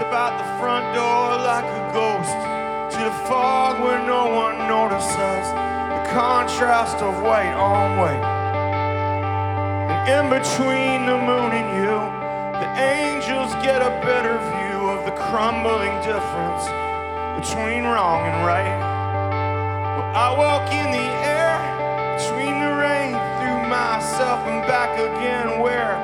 out the front door like a ghost, to the fog where no one notices the contrast of white on white. And in between the moon and you, the angels get a better view of the crumbling difference between wrong and right. Well, I walk in the air between the rain, through myself and back again, where